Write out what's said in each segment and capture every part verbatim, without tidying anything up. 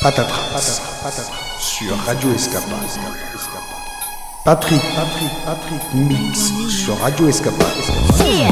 Patatras, Patatras, sur Radio Escapade. Patrick, Patrick, Patrick Mix sur Radio Escapade. Yeah.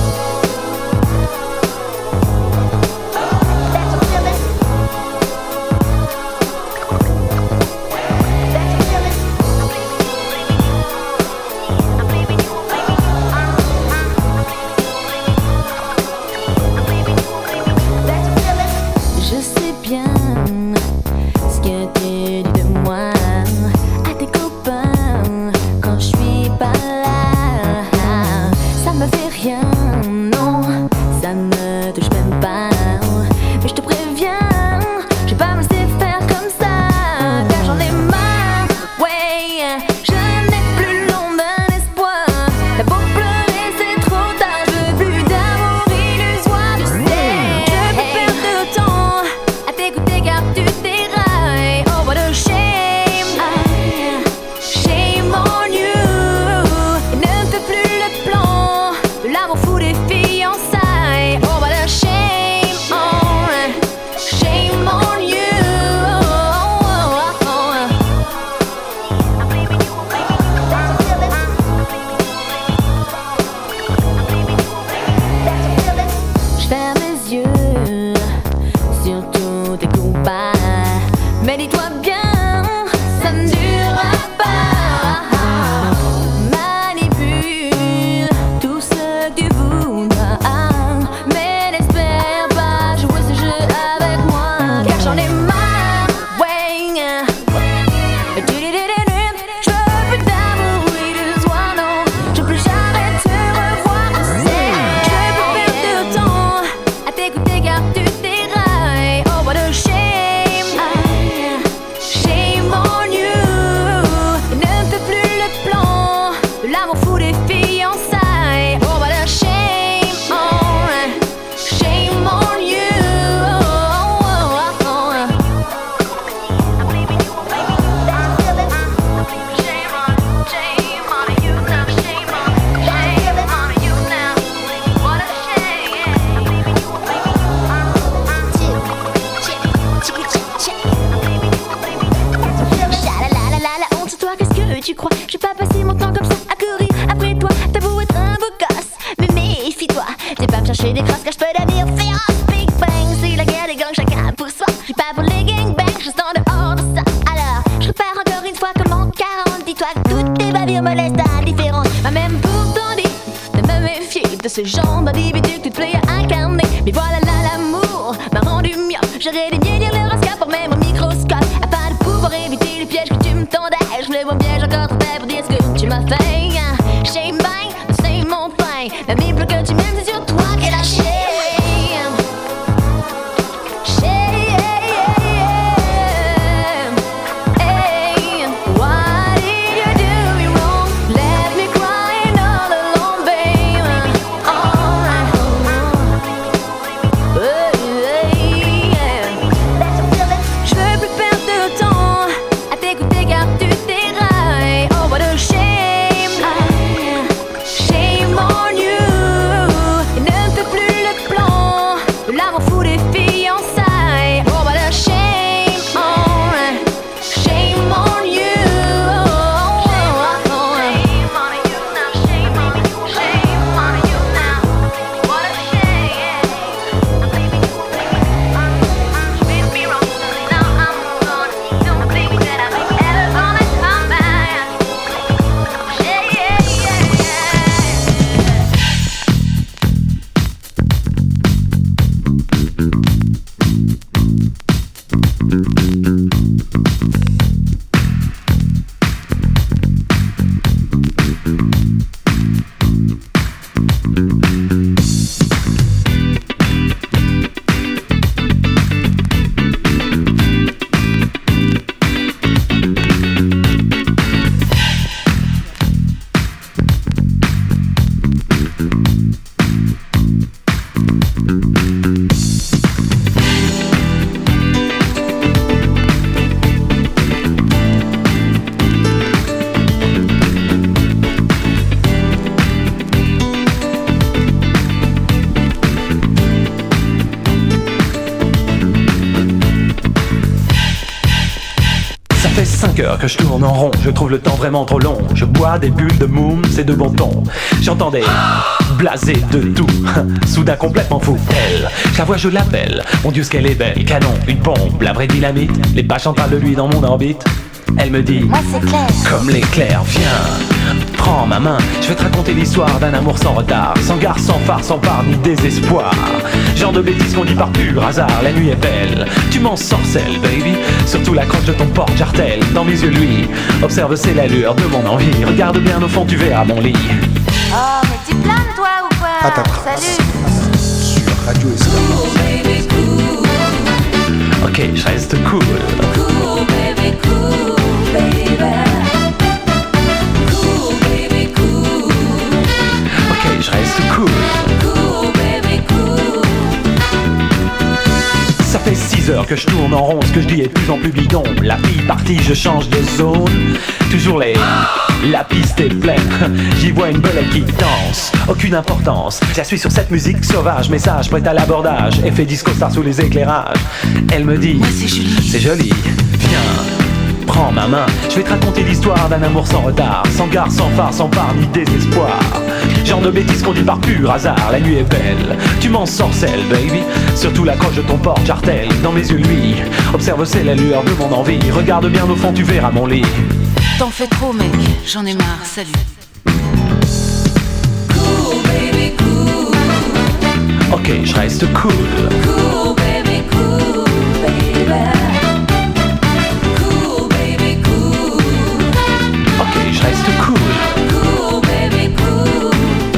Ce genre d'individu que tu te plais à incarner. Mais voilà là, l'amour m'a rendu mieux. J'aurais daigné lire l'horoscope pour même au microscope. À pas de pouvoir éviter les pièges que tu me tendais. Je me vois bien, j'ai encore trop fait pour dire ce que tu m'as fait. Shame bang, c'est mon pain. La Bible que tu m'aimes, c'est sur toi qu'elle a shame. Shame on you. cinq heures que je tourne en rond, je trouve le temps vraiment trop long. Je bois des bulles de moum, c'est de bon ton. J'entendais blaser de tout, soudain complètement fou. Elle, je la vois, je l'appelle. Mon Dieu, ce qu'elle est belle. Canon, une pompe, la vraie dynamite. Les bâches en parlent de lui dans mon orbite. Elle me dit, moi c'est clair, comme l'éclair, viens, prends ma main. Je vais te raconter l'histoire d'un amour sans retard, sans gare, sans phare, sans part ni désespoir. Genre de bêtises qu'on dit par pur hasard. La nuit est belle, tu m'en sorcelles, baby. Surtout la croche de ton porte-jartel. Dans mes yeux, lui, observe, c'est l'allure de mon envie. Regarde bien au fond, tu verras mon lit. Oh mais tu planes toi ou quoi? À ta trace. Salut. Sur Radio Escapade. Ok, je reste cool. Cool, baby, cool, baby. Cool, baby, cool. Ok, je reste cool. Cool, baby, cool. Ça fait six heures que je tourne en rond, ce que je dis est de plus en plus bidon. La fille partie, je change de zone. Toujours les... La piste est pleine, j'y vois une belette qui danse. Aucune importance, je la suis sur cette musique sauvage. Message prêt à l'abordage, effet disco star sous les éclairages. Elle me dit, Moi c'est joli, c'est joli, viens, prends ma main. Je vais te raconter l'histoire d'un amour sans retard, sans gare, sans phare, sans part ni désespoir. Genre de bêtises qu'on dit par pur hasard. La nuit est belle, tu m'en sorcelles, baby. Surtout la croche de ton porte-jartel. Dans mes yeux, lui, observe, c'est la lueur de mon envie. Regarde bien au fond, tu verras mon lit. T'en fais trop mec, j'en ai marre, salut. Cool, baby, cool. Ok, je reste cool. Cool, baby, cool, baby. Cool, baby, cool. Ok, je reste cool. Cool, baby, cool.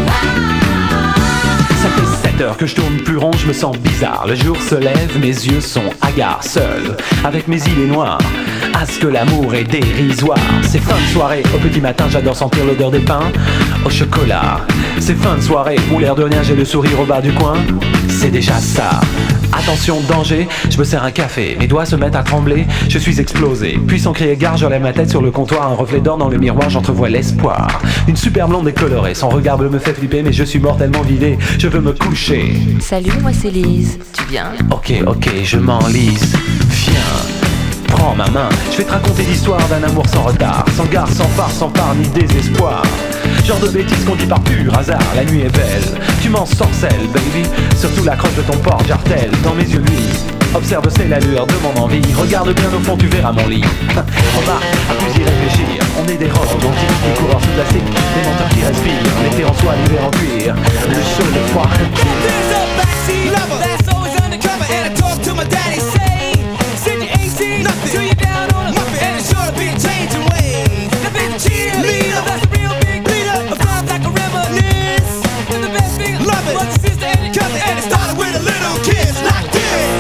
Ça fait sept heures que je tourne plus rond, je me sens bizarre. Le jour se lève, mes yeux sont hagards, seul, avec mes idées noires. À ce que l'amour est dérisoire. C'est fin de soirée, au petit matin j'adore sentir l'odeur des pains au chocolat. C'est fin de soirée, où l'air de rien j'ai le sourire au bas du coin. C'est déjà ça. Attention, danger, je me sers un café, mes doigts se mettent à trembler, je suis explosé. Puis sans crier gare, je lève ma tête sur le comptoir, un reflet d'or dans le miroir, j'entrevois l'espoir. Une super blonde décolorée, son regard bleu me fait flipper, mais je suis mortellement vidé, je veux me coucher. Salut, moi c'est Lise, tu viens? Ok, ok, je m'enlise, viens, prends ma main. Je vais te raconter l'histoire d'un amour sans retard, sans gare, sans phare, sans part ni désespoir. Genre de bêtises qu'on dit par pur hasard. La nuit est belle, tu m'en sorcelles, baby. Surtout la croche de ton porte-jartel. Dans mes yeux, lui, observe, c'est l'allure de mon envie. Regarde bien au fond, tu verras mon lit. On va à plus y réfléchir. On est des romantiques, des coureurs sous plastique, des menteurs qui respirent. L'été en soie, l'hiver en cuir. Le chaud, le froid. There's a backseat lover that's always undercover, and I talk to my daddy, say, send your eighteen nothing till you're down on a muffin, and it's sure to be a changing ways. The big cheerleader, that's a real big leader, of times like a reminisce. And the best thing, love it, was your sister and your cousin, and it started with a little kiss like this.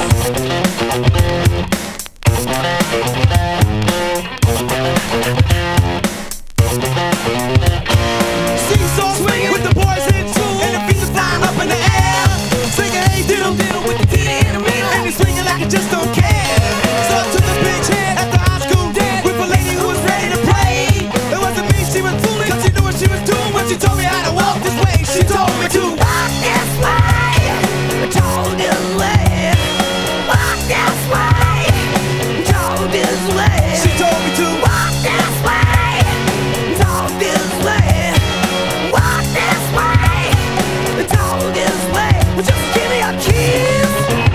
Seesaw swinging with the boys in school, and the feet are flying up in the air. Singing hey diddle diddle with the titty in the middle, and they swinging like it just don't care. So I took a bitch head at the high school dance with a lady who was ready to play. It wasn't me she was fooling, 'cause she knew what she was doing when she told me how to walk this way. She told me to walk this way, told this way, walk this way, told this way. She told me to walk this way, told this way, walk this way, told this way. Well, just give me a kiss.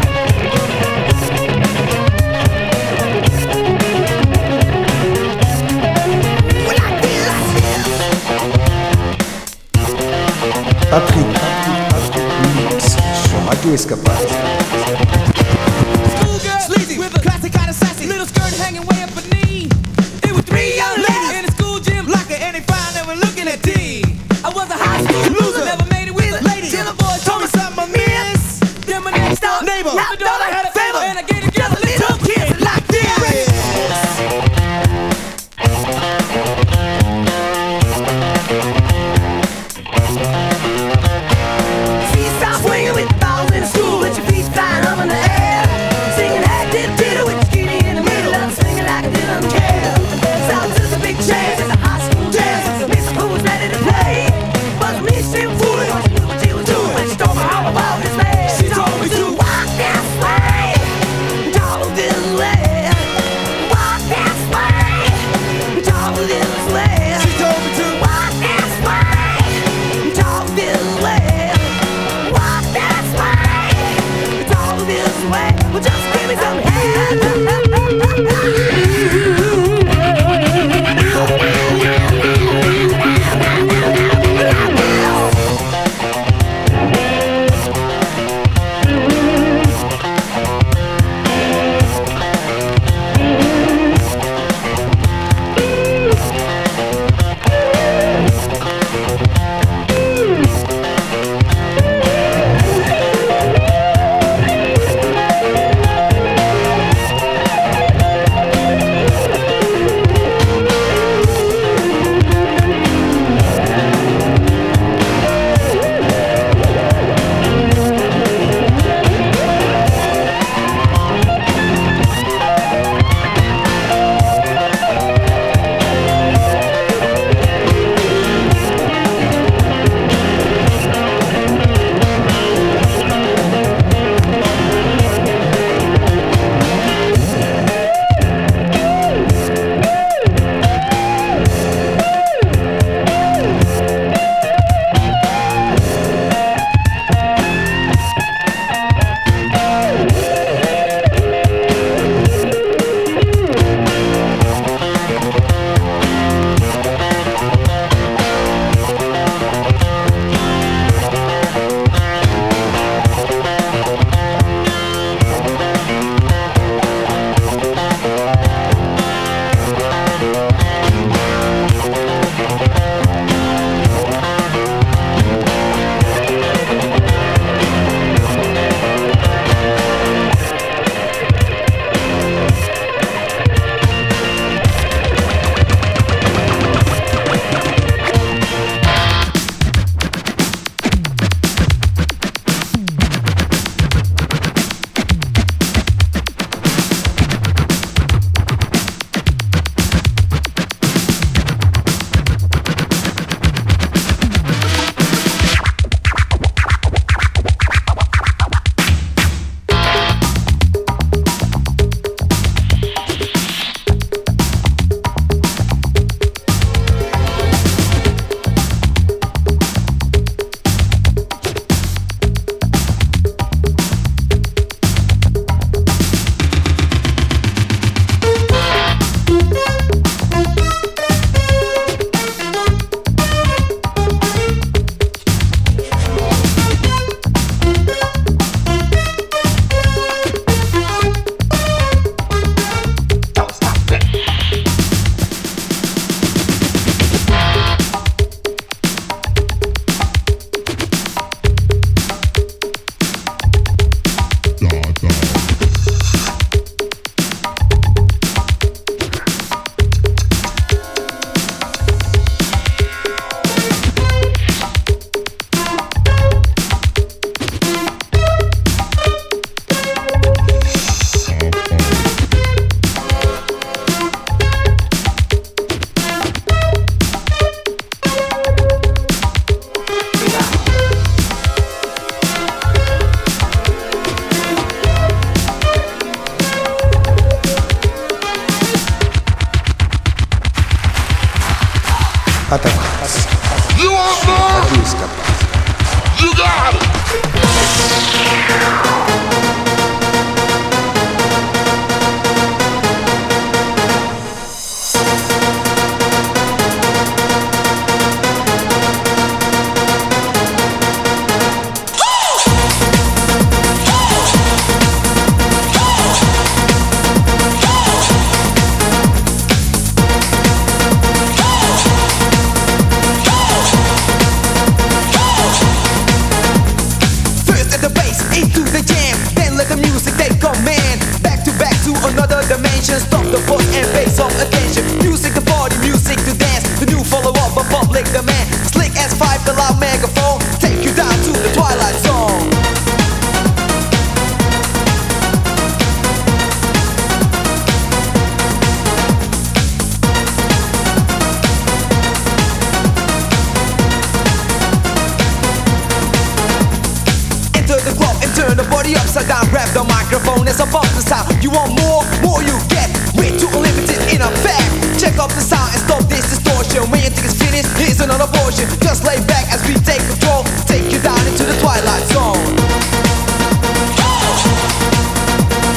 Well, I feel like this. Patrick, Patrick Mix sur Radio Escapade. Schoolgirl, sleazy, with a classic kind of sassy little skirt hanging way up her knee. It was three young ladies in the school gym locker, and they found they were looking at D. I was a high school loser, never made it with a lady till the boy told me something I miss. Then my next door neighbor, the daughter had a favor, and I gave it just a little kiss like this. Seesaw swinging with the balls in the school, Well, just give me some head. Atakas. You want more? Radio Escape. You got it. Stop the force and base of attention. Music to party, music to dance. The new follow-up of public demand. Slick S five, the loud megaphone. Take you down to the twilight zone. Enter the club and turn the body upside down. Grab the microphone, it's about the sound. You want more? More you get. Way too limited in effect. Check up the sound and stop this distortion. When you think it's finished, here's another portion. Just lay back as we take control. Take you down into the twilight zone.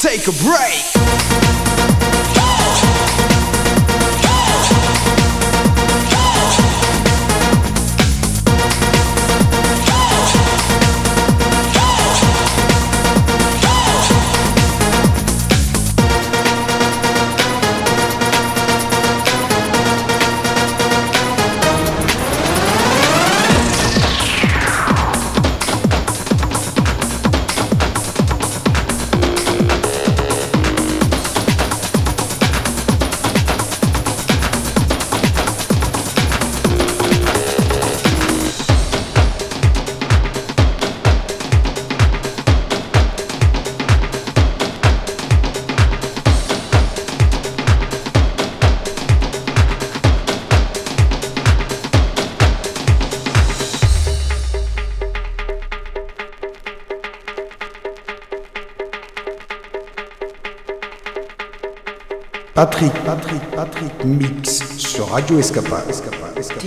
take a break. Patrick, Patrick, Patrick Mix sur Radio Escapade. Escapade, Escapade.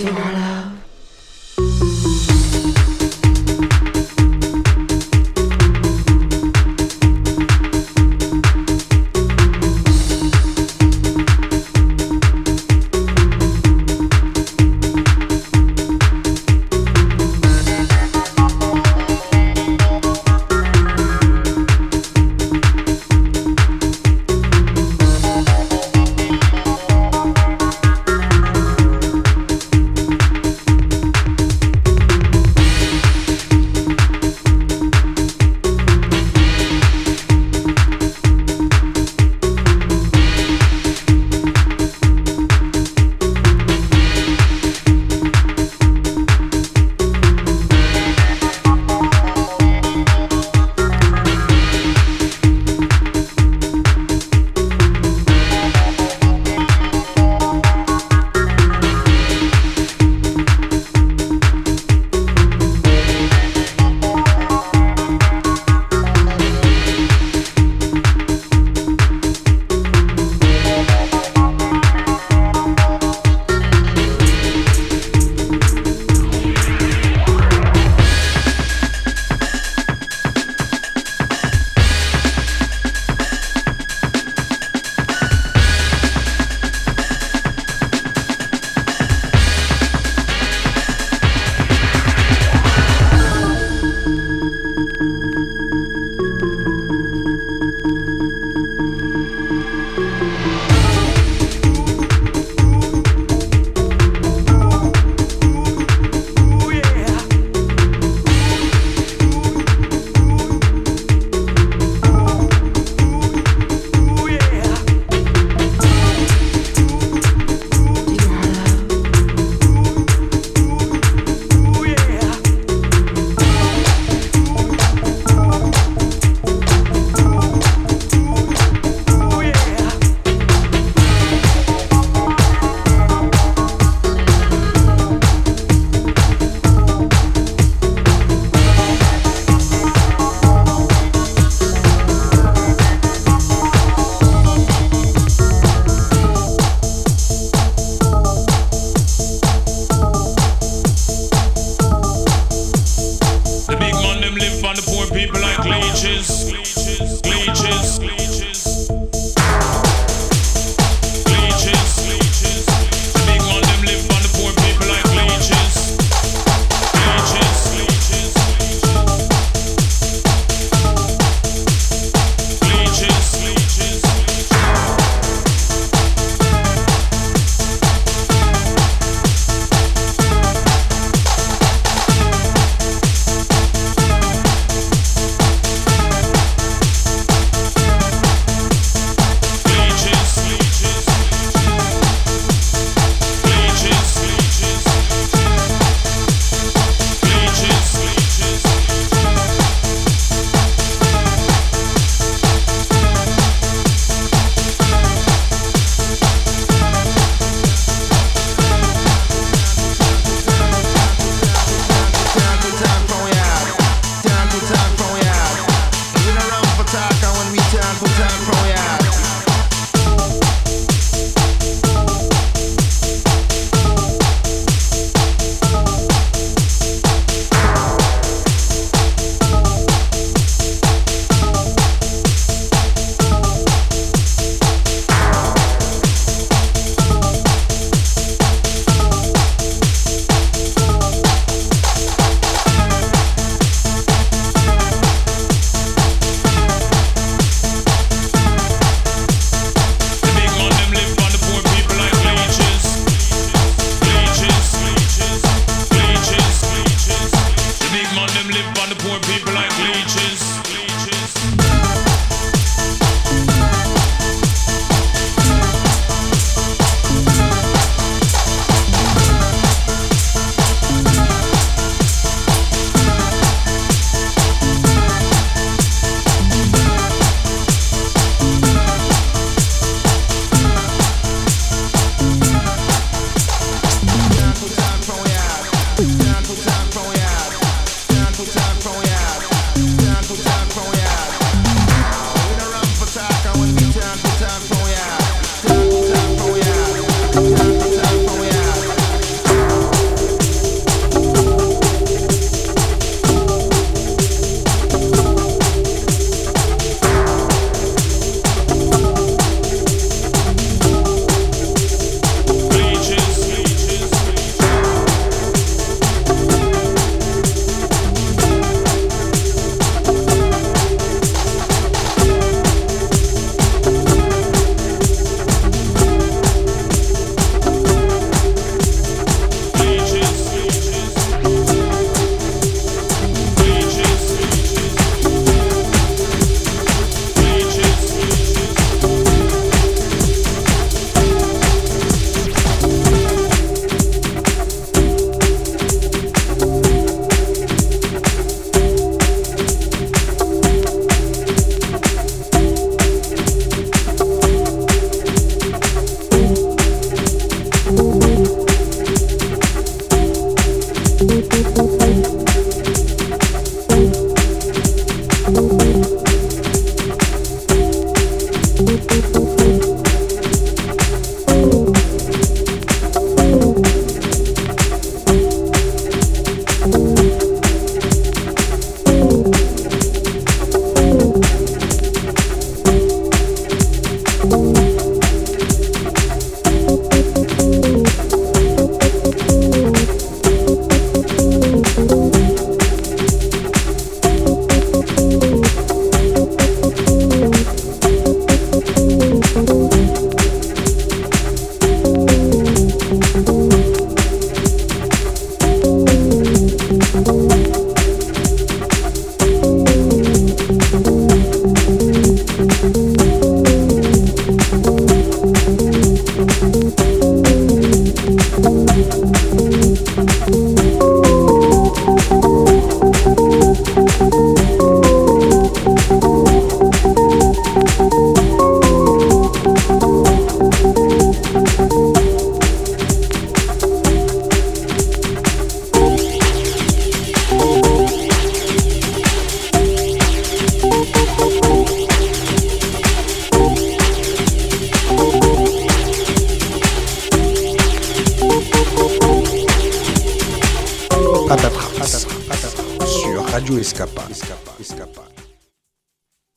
Radio Escapade.